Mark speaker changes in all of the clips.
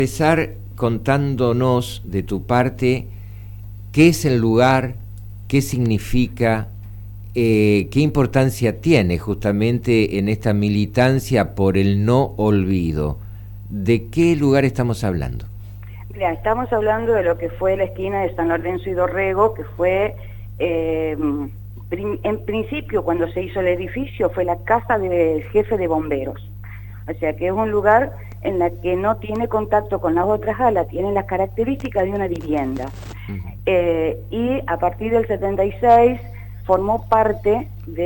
Speaker 1: Empezar contándonos de tu parte qué es el lugar, qué significa, qué importancia tiene justamente en esta militancia por el no olvido. ¿De qué lugar estamos hablando?
Speaker 2: Mira, estamos hablando de lo que fue la esquina de San Lorenzo y Dorrego, que fue, en principio, cuando se hizo el edificio, fue la casa del jefe de bomberos. O sea que es un lugar en la que no tiene contacto con las otras alas, tiene las características de una vivienda. Y a partir del 76 formó parte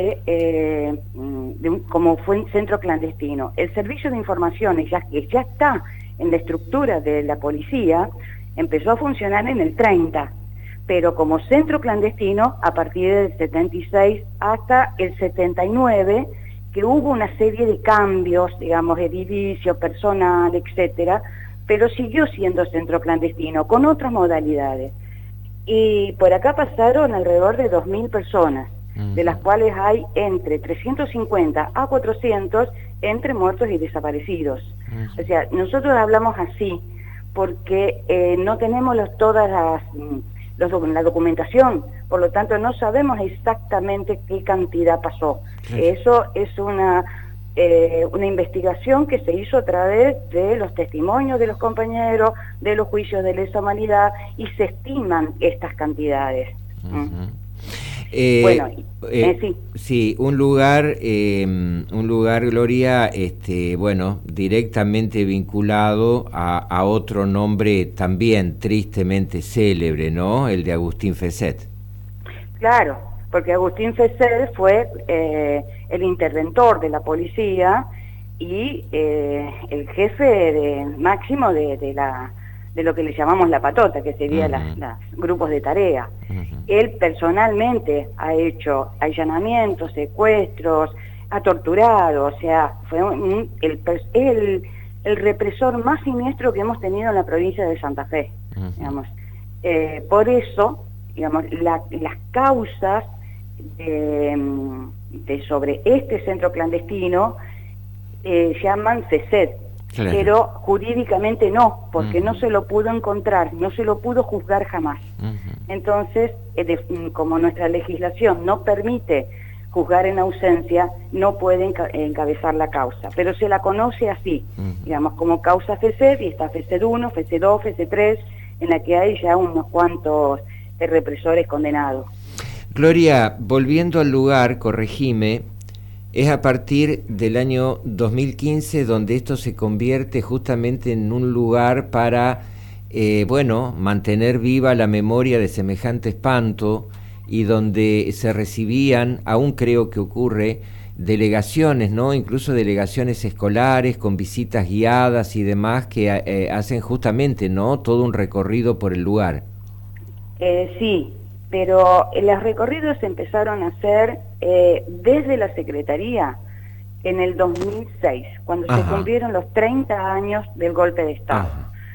Speaker 2: como fue un centro clandestino. El servicio de informaciones, que ya está en la estructura de la policía, empezó a funcionar en el 30, pero como centro clandestino a partir del 76 hasta el 79, que hubo una serie de cambios, digamos, edilicio, personal, etcétera, pero siguió siendo centro clandestino, con otras modalidades. Y por acá pasaron alrededor de 2.000 personas, de las cuales hay entre 350 a 400 entre muertos y desaparecidos. O sea, nosotros hablamos así, porque no tenemos toda la documentación, por lo tanto no sabemos exactamente qué cantidad pasó. Eso es una investigación que se hizo a través de los testimonios de los compañeros, de los juicios de lesa humanidad, y se estiman estas cantidades. Bueno, sí.
Speaker 1: Sí, un lugar, Gloria, bueno, directamente vinculado a otro nombre también tristemente célebre, ¿no? El de Agustín Feset.
Speaker 2: Claro, porque Agustín Feset fue el interventor de la policía y el jefe máximo de lo que le llamamos la patota, que sería los grupos de tarea. Él personalmente ha hecho allanamientos, secuestros, ha torturado, o sea, fue el represor más siniestro que hemos tenido en la provincia de Santa Fe, digamos. Por eso, digamos, las causas sobre este centro clandestino llaman CESED. Claro. Pero jurídicamente no, porque no se lo pudo encontrar, no se lo pudo juzgar jamás. Entonces, como nuestra legislación no permite juzgar en ausencia, no puede encabezar la causa, pero se la conoce así, digamos, como causa FECED, y está FECED 1, FECED 2, FECED 3, en la que hay ya unos cuantos represores condenados.
Speaker 1: Gloria, volviendo al lugar, corregime, es a partir del año 2015 donde esto se convierte justamente en un lugar para, bueno, mantener viva la memoria de semejante espanto, y donde se recibían, aún creo que ocurre, delegaciones, ¿no? Incluso delegaciones escolares con visitas guiadas y demás que hacen justamente, ¿no?, todo un recorrido por el lugar.
Speaker 2: Sí. Pero los recorridos se empezaron a hacer desde la Secretaría en el 2006, cuando se cumplieron los 30 años del golpe de Estado.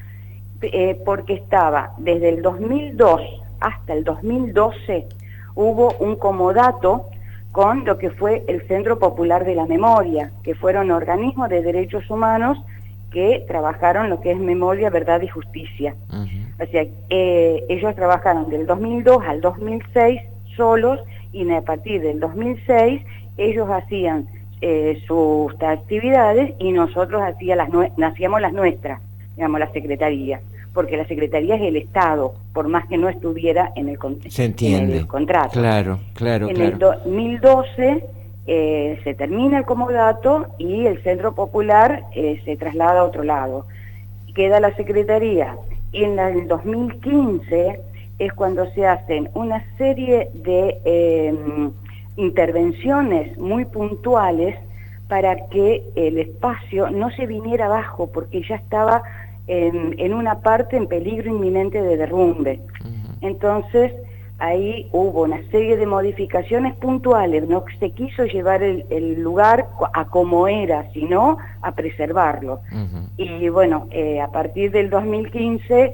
Speaker 2: Porque estaba desde el 2002 hasta el 2012, hubo un comodato con lo que fue el Centro Popular de la Memoria, que fueron organismos de derechos humanos que trabajaron lo que es memoria, verdad y justicia. O sea, ellos trabajaron del 2002 al 2006 solos, y a partir del 2006 ellos hacían sus actividades y nosotros hacíamos las nuestras, digamos, la Secretaría, porque la Secretaría es el Estado, por más que no estuviera en el contrato.
Speaker 1: Claro.
Speaker 2: En el 2012 se termina el comodato y el Centro Popular se traslada a otro lado. Queda la Secretaría. En el 2015 es cuando se hacen una serie de intervenciones muy puntuales para que el espacio no se viniera abajo, porque ya estaba en una parte en peligro inminente de derrumbe. Entonces, ahí hubo una serie de modificaciones puntuales, no se quiso llevar el lugar a como era, sino a preservarlo. Y bueno, a partir del 2015,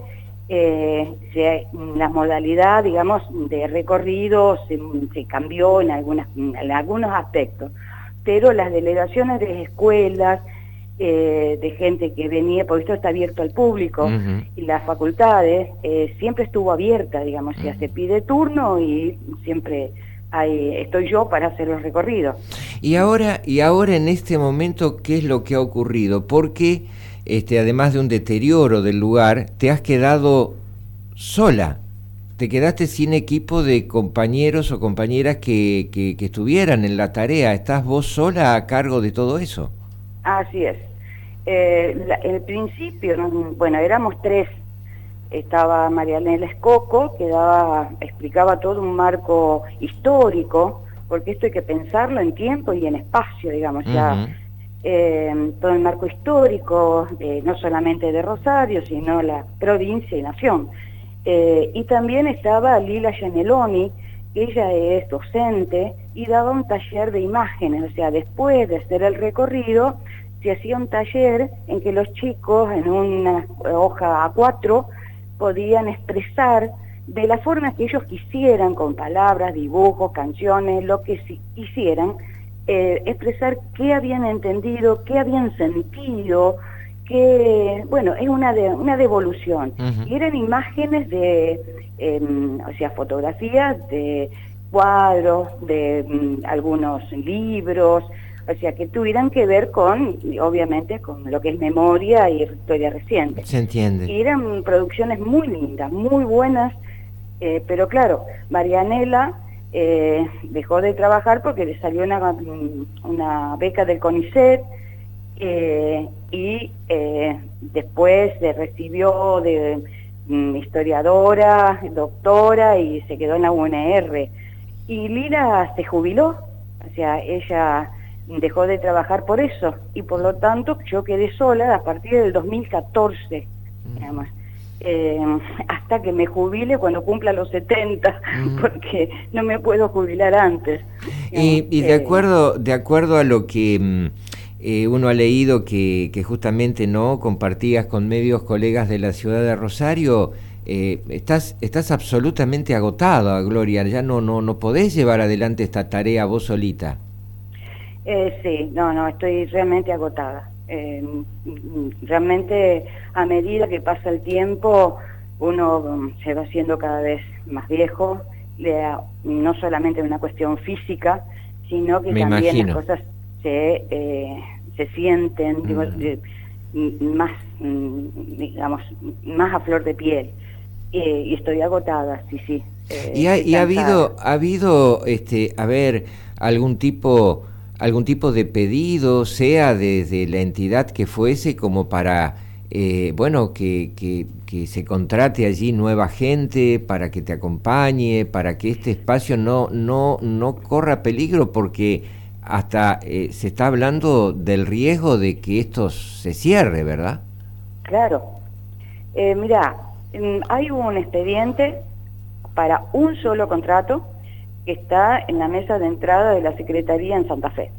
Speaker 2: la modalidad, digamos, de recorrido se cambió en algunos aspectos, pero las delegaciones de escuelas de gente que venía, porque esto está abierto al público, y las facultades siempre estuvo abierta, digamos, ya se pide turno y siempre estoy yo para hacer los recorridos.
Speaker 1: Y ahora en este momento, ¿qué es lo que ha ocurrido? Porque además de un deterioro del lugar, te has quedado sola. Te quedaste sin equipo de compañeros o compañeras que estuvieran en la tarea. ¿Estás vos sola a cargo de todo eso?
Speaker 2: Así es. El principio, bueno, éramos 3. Estaba Marianela Escoco, que explicaba todo un marco histórico, porque esto hay que pensarlo en tiempo y en espacio, digamos, ya todo el marco histórico, no solamente de Rosario, sino la provincia y nación. Y también estaba Lila Gianelloni, que ella es docente y daba un taller de imágenes, o sea, después de hacer el recorrido, se hacía un taller en que los chicos en una hoja A4 podían expresar de la forma que ellos quisieran, con palabras, dibujos, canciones, lo que quisieran, expresar qué habían entendido, qué habían sentido, que, bueno, es una devolución. Y eran imágenes de, o sea, fotografías de cuadros, de algunos libros, o sea, que tuvieran que ver con, obviamente, con lo que es memoria y historia reciente.
Speaker 1: Se entiende.
Speaker 2: Y eran producciones muy lindas, muy buenas, pero claro, Marianela dejó de trabajar porque le salió una beca del CONICET, y después se recibió de historiadora, doctora, y se quedó en la UNR. Y Lila se jubiló, o sea, ella dejó de trabajar por eso, y por lo tanto yo quedé sola a partir del 2014, digamos, hasta que me jubile cuando cumpla los 70, porque no me puedo jubilar antes.
Speaker 1: Digamos, y de acuerdo a lo que uno ha leído que justamente no compartías con medios colegas de la ciudad de Rosario, estás absolutamente agotada, Gloria, ya no podés llevar adelante esta tarea vos solita.
Speaker 2: Sí, no, estoy realmente agotada. Realmente a medida que pasa el tiempo uno se va haciendo cada vez más viejo, no solamente una cuestión física, sino que también las cosas se sienten más, digamos, más a flor de piel, y estoy agotada, sí.
Speaker 1: ¿Y ha habido a ver, algún tipo de pedido, sea desde la entidad que fuese, como para bueno, que se contrate allí nueva gente para que te acompañe, para que este espacio no corra peligro? Porque hasta se está hablando del riesgo de que esto se cierre, ¿verdad?
Speaker 2: Claro. Mirá, hay un expediente para un solo contrato que está en la mesa de entrada de la Secretaría en Santa Fe.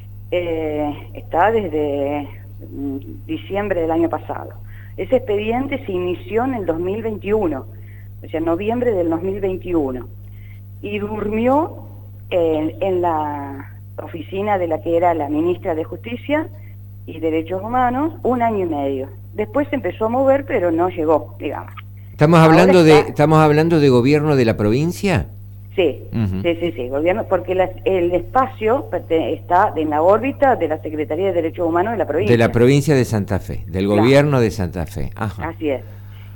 Speaker 2: Está desde diciembre del año pasado. Ese expediente se inició en el 2021, o sea, noviembre del 2021, y durmió en la oficina de la que era la ministra de Justicia y Derechos Humanos 1 año y medio. Después se empezó a mover, pero no llegó, digamos.
Speaker 1: ¿Estamos hablando de gobierno de la provincia?
Speaker 2: Sí, sí, gobierno, porque el espacio está en la órbita de la Secretaría de Derechos Humanos de la provincia.
Speaker 1: De la provincia de Santa Fe, del gobierno de Santa Fe.
Speaker 2: Ajá. Así es.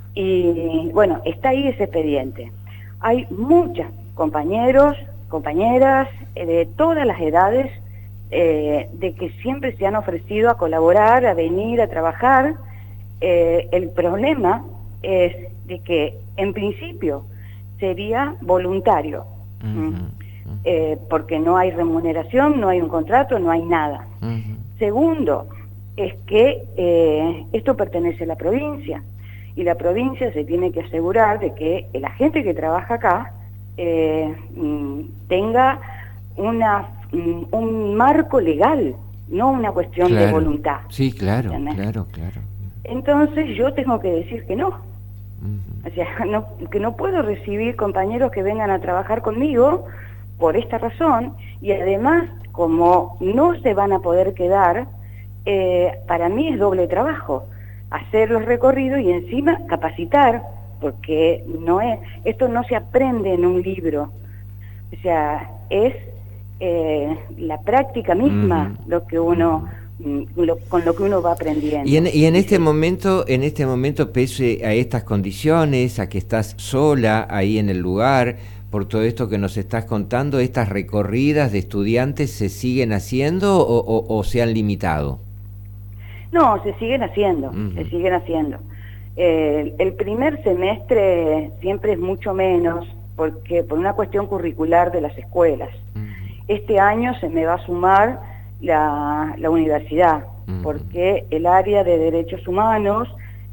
Speaker 2: Y bueno, está ahí ese expediente. Hay muchos compañeros, compañeras, de todas las edades, de que siempre se han ofrecido a colaborar, a venir, a trabajar. El problema es de que, en principio, sería voluntario, porque no hay remuneración, no hay un contrato, no hay nada. Segundo, es que esto pertenece a la provincia, y la provincia se tiene que asegurar de que la gente que trabaja acá tenga un marco legal, no una cuestión de voluntad.
Speaker 1: Sí, claro.
Speaker 2: Entonces yo tengo que decir que no. O sea, que no puedo recibir compañeros que vengan a trabajar conmigo por esta razón, y además, como no se van a poder quedar, para mí es doble trabajo, hacer los recorridos y encima capacitar, porque esto no se aprende en un libro, o sea, es la práctica misma lo que uno con lo que uno va aprendiendo.
Speaker 1: Y en este momento, pese a estas condiciones, a que estás sola ahí en el lugar, por todo esto que nos estás contando, ¿estas recorridas de estudiantes se siguen haciendo o se han limitado?
Speaker 2: No, se siguen haciendo, se siguen haciendo. El primer semestre siempre es mucho menos, porque por una cuestión curricular de las escuelas. Este año se me va a sumar la universidad, porque el área de derechos humanos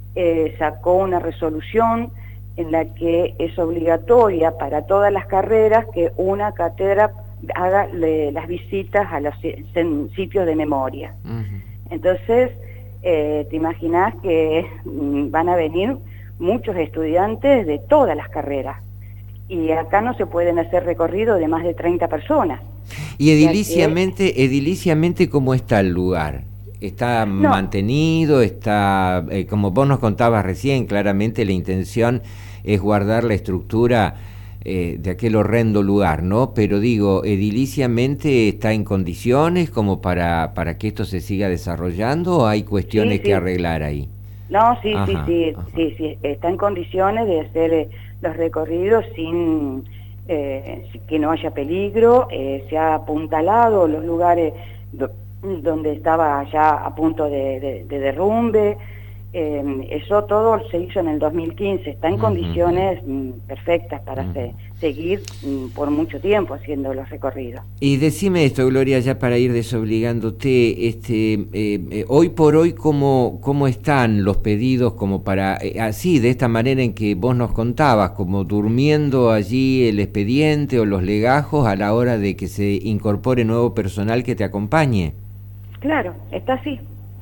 Speaker 2: sacó una resolución en la que es obligatoria para todas las carreras que una cátedra haga las visitas a los sitios de memoria. Entonces, te imaginas que van a venir muchos estudiantes de todas las carreras, y acá no se pueden hacer recorridos de más de 30 personas.
Speaker 1: ¿Y ediliciamente cómo está el lugar? ¿Está mantenido? ¿Está, como vos nos contabas recién, claramente la intención es guardar la estructura de aquel horrendo lugar, ¿no? Pero digo, ¿ediliciamente está en condiciones como para que esto se siga desarrollando, o hay cuestiones que arreglar ahí?
Speaker 2: No, sí, está en condiciones de hacer los recorridos sin que no haya peligro. Se ha apuntalado los lugares donde estaba ya a punto de derrumbe. Eso todo se hizo en el 2015, está en condiciones perfectas para seguir por mucho tiempo haciendo los recorridos.
Speaker 1: Y decime esto, Gloria, ya para ir desobligándote, hoy por hoy, ¿cómo están los pedidos como para, así, de esta manera en que vos nos contabas, como durmiendo allí el expediente o los legajos a la hora de que se incorpore nuevo personal que te acompañe? Claro,
Speaker 2: está así.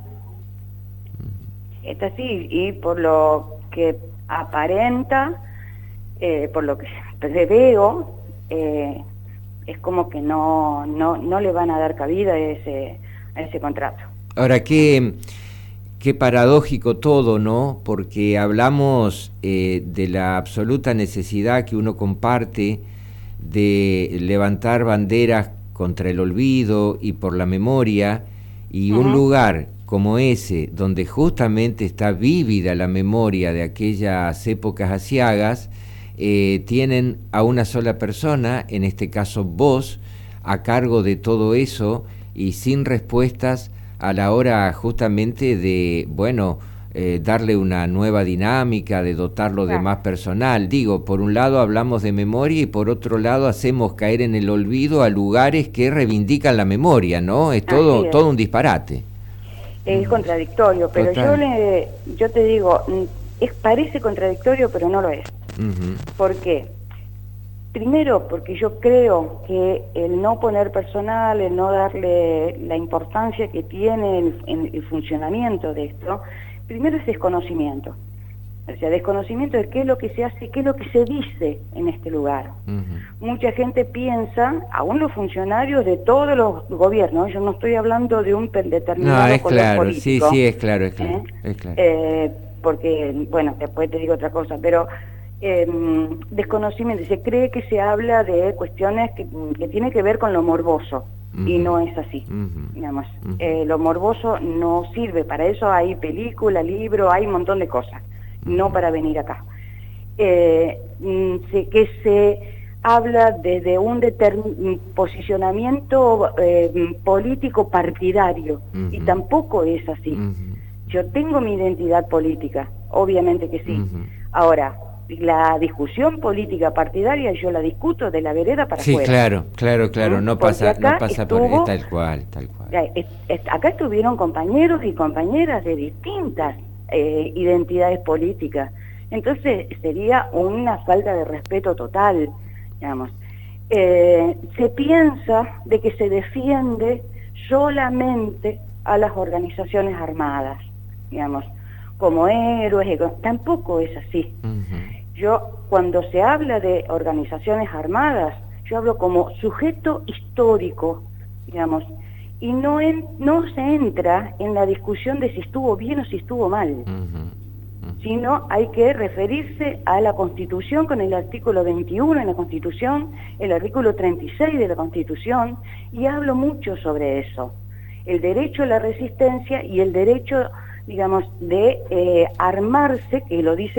Speaker 2: Está así, y por lo que aparenta, por lo que veo, es como que no le van a dar cabida a ese contrato.
Speaker 1: Ahora, qué paradójico todo, ¿no? Porque hablamos de la absoluta necesidad que uno comparte de levantar banderas contra el olvido y por la memoria, y un lugar como ese, donde justamente está vívida la memoria de aquellas épocas aciagas, tienen a una sola persona, en este caso vos, a cargo de todo eso y sin respuestas a la hora justamente de, darle una nueva dinámica, de dotarlo de más personal. Digo, por un lado hablamos de memoria y por otro lado hacemos caer en el olvido a lugares que reivindican la memoria, ¿no? Es todo un disparate.
Speaker 2: Es contradictorio, pero yo te digo, parece contradictorio, pero no lo es. ¿Por qué? Primero, porque yo creo que el no poner personal, el no darle la importancia que tiene en el funcionamiento de esto, primero es desconocimiento. O sea, desconocimiento de qué es lo que se hace, qué es lo que se dice en este lugar. Mucha gente piensa, aún los funcionarios de todos los gobiernos, yo no estoy hablando de un determinado color político.
Speaker 1: Sí, es claro.
Speaker 2: Porque, después te digo otra cosa, pero desconocimiento, se cree que se habla de cuestiones que tienen que ver con lo morboso, y no es así, digamos. Lo morboso no sirve, para eso hay película, libro, hay un montón de cosas, no para venir acá. Que se habla desde un posicionamiento político partidario, y tampoco es así. Yo tengo mi identidad política, obviamente que sí. Ahora, la discusión política partidaria yo la discuto de la vereda para afuera.
Speaker 1: Sí, claro, no pasa por tal cual.
Speaker 2: Acá estuvieron compañeros y compañeras de distintas identidades políticas, entonces sería una falta de respeto total, digamos. Se piensa de que se defiende solamente a las organizaciones armadas, digamos, como héroes, tampoco es así. Yo, cuando se habla de organizaciones armadas, yo hablo como sujeto histórico, digamos, y no se entra en la discusión de si estuvo bien o si estuvo mal, sino hay que referirse a la Constitución con el artículo 21 en la Constitución, el artículo 36 de la Constitución, y hablo mucho sobre eso, el derecho a la resistencia y el derecho, digamos, de armarse, que lo dice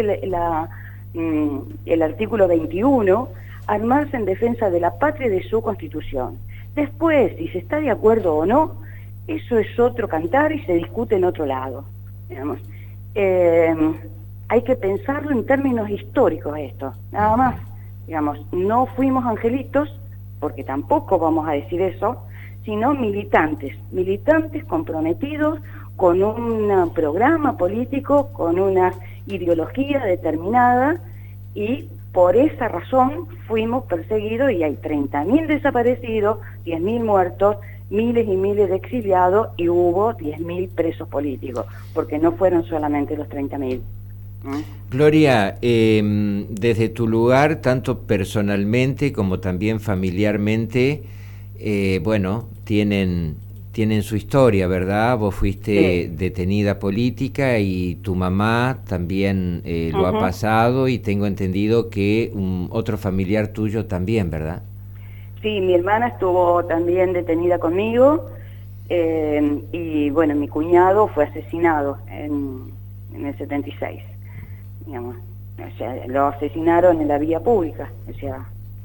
Speaker 2: el artículo 21, armarse en defensa de la patria y de su Constitución. Después, si se está de acuerdo o no, eso es otro cantar y se discute en otro lado, digamos. Hay que pensarlo en términos históricos esto, nada más, digamos, no fuimos angelitos, porque tampoco vamos a decir eso, sino militantes comprometidos con un programa político, con una ideología determinada, y por esa razón fuimos perseguidos y hay 30.000 desaparecidos, 10.000 muertos, miles y miles de exiliados y hubo 10.000 presos políticos, porque no fueron solamente los 30.000.
Speaker 1: Gloria, desde tu lugar, tanto personalmente como también familiarmente, bueno, tienen su historia, ¿verdad? Vos fuiste detenida política y tu mamá también lo ha pasado, y tengo entendido que otro familiar tuyo también, ¿verdad?
Speaker 2: Sí, mi hermana estuvo también detenida conmigo, y bueno, mi cuñado fue asesinado en el 76, digamos. O sea, lo asesinaron en la vía pública, o sea,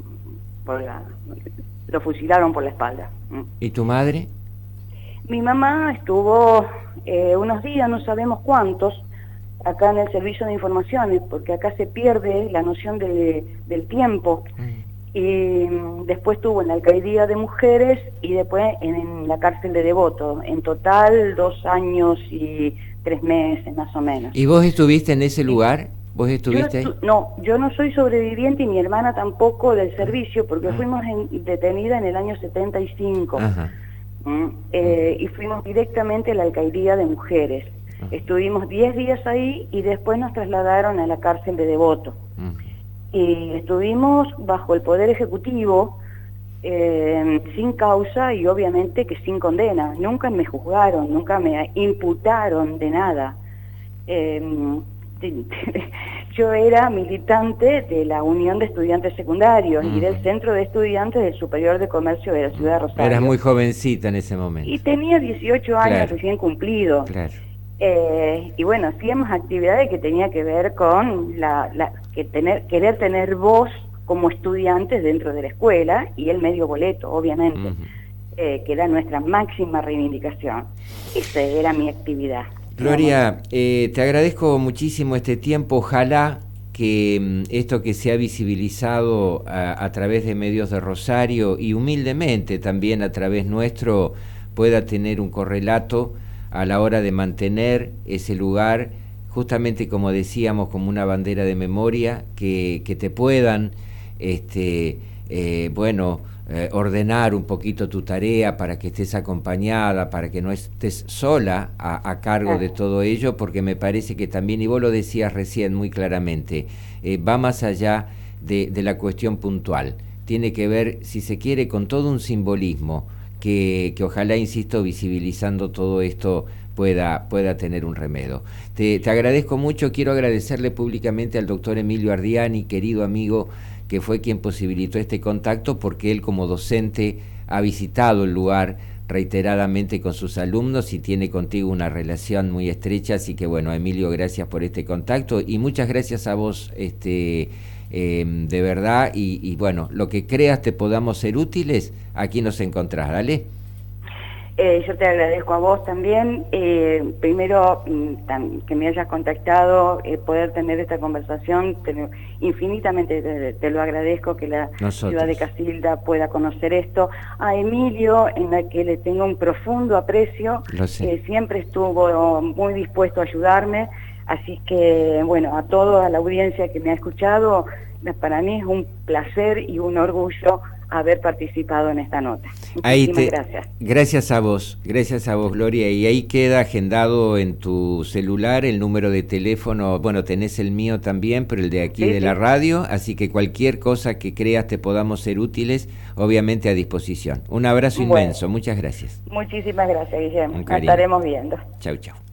Speaker 2: lo fusilaron por la espalda.
Speaker 1: ¿Y tu madre?
Speaker 2: Mi mamá estuvo unos días, no sabemos cuántos, acá en el servicio de informaciones, porque acá se pierde la noción del tiempo. Y después estuvo en la alcaldía de mujeres y después en la cárcel de Devoto. En total 2 años y 3 meses más o menos.
Speaker 1: ¿Y vos estuviste en ese lugar? ¿Vos estuviste ahí?
Speaker 2: No, yo no soy sobreviviente y mi hermana tampoco del servicio, porque fuimos detenidas en el año 75. Y fuimos directamente a la alcaldía de mujeres. Estuvimos 10 días ahí y después nos trasladaron a la cárcel de Devoto. Y estuvimos bajo el Poder Ejecutivo, sin causa y obviamente que sin condena. Nunca me juzgaron, nunca me imputaron de nada. Yo era militante de la Unión de Estudiantes Secundarios y del Centro de Estudiantes del Superior de Comercio de la Ciudad de Rosario.
Speaker 1: Eras muy jovencita en ese momento.
Speaker 2: Y tenía 18 años recién cumplidos.
Speaker 1: Claro.
Speaker 2: Y bueno, hacíamos actividades que tenía que ver con querer tener voz como estudiantes dentro de la escuela y el medio boleto, obviamente, que era nuestra máxima reivindicación. Esa era mi actividad.
Speaker 1: Gloria, te agradezco muchísimo este tiempo. Ojalá que esto que se ha visibilizado a través de medios de Rosario y humildemente también a través nuestro pueda tener un correlato a la hora de mantener ese lugar, justamente como decíamos, como una bandera de memoria, que te puedan ordenar un poquito tu tarea para que estés acompañada, para que no estés sola a cargo de todo ello, porque me parece que también, y vos lo decías recién muy claramente, va más allá de la cuestión puntual. Tiene que ver, si se quiere, con todo un simbolismo que ojalá, insisto, visibilizando todo esto pueda tener un remedio. Te agradezco mucho. Quiero agradecerle públicamente al doctor Emilio Ardiani, querido amigo, que fue quien posibilitó este contacto, porque él como docente ha visitado el lugar reiteradamente con sus alumnos y tiene contigo una relación muy estrecha. Así que bueno, Emilio, gracias por este contacto y muchas gracias a vos, de verdad, y bueno, lo que creas te podamos ser útiles, aquí nos encontrás, ¿dale?
Speaker 2: Yo te agradezco a vos también, primero que me hayas contactado, poder tener esta conversación, infinitamente te lo agradezco, que la ciudad de Casilda pueda conocer esto. A Emilio, en la que le tengo un profundo aprecio, siempre estuvo muy dispuesto a ayudarme, así que bueno, a toda la audiencia que me ha escuchado, para mí es un placer y un orgullo haber participado en esta nota.
Speaker 1: Muchísimas
Speaker 2: gracias.
Speaker 1: Gracias a vos, Gloria. Y ahí queda agendado en tu celular el número de teléfono. Bueno, tenés el mío también, pero el de aquí de la radio. Así que cualquier cosa que creas te podamos ser útiles, obviamente a disposición. Un abrazo inmenso. Muchas gracias.
Speaker 2: Muchísimas gracias, Guillermo. Nos estaremos viendo.
Speaker 1: Chau, chau.